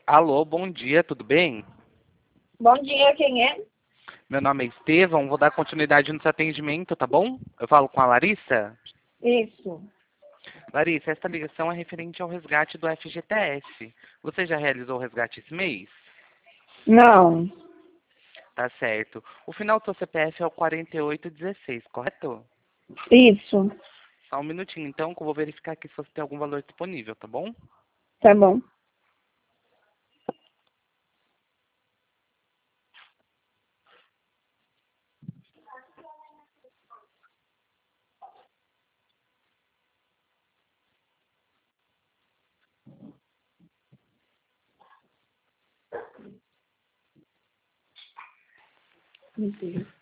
Alô, bom dia, tudo bem? Bom dia, quem é? Meu nome é Estevão, vou dar continuidade no seu atendimento, tá bom? Eu falo com a Larissa? Isso. Larissa, esta ligação é referente ao resgate do FGTS. Você já realizou o resgate esse mês? Não. Tá certo. O final do seu CPF é o 4816, correto? Isso. Só um minutinho, então, que eu vou verificar aqui se você tem algum valor disponível, tá bom? Tá bom. Meu Deus.